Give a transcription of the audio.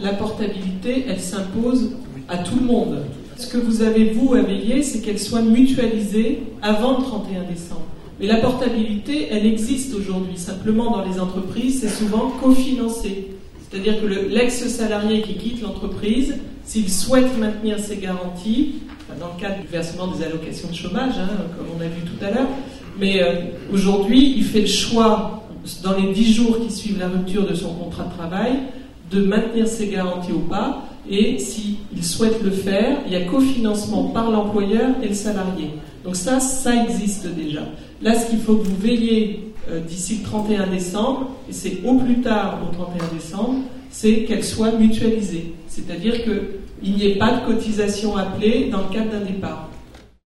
la portabilité, elle s'impose à tout le monde. Ce que vous avez, vous, à veiller, c'est qu'elle soit mutualisée avant le 31 décembre. Mais la portabilité, elle existe aujourd'hui. Simplement, dans les entreprises, c'est souvent cofinancé. C'est-à-dire que l'ex-salarié qui quitte l'entreprise, s'il souhaite maintenir ses garanties, dans le cadre du versement des allocations de chômage, comme on a vu tout à l'heure, mais aujourd'hui, il fait le choix, dans les 10 jours qui suivent la rupture de son contrat de travail, de maintenir ses garanties ou pas, et s'il souhaite le faire, il y a cofinancement par l'employeur et le salarié. Donc ça existe déjà. Là, ce qu'il faut que vous veillez d'ici le 31 décembre, et c'est au plus tard au 31 décembre, c'est qu'elle soit mutualisée. C'est-à-dire qu'il n'y ait pas de cotisation appelée dans le cadre d'un départ.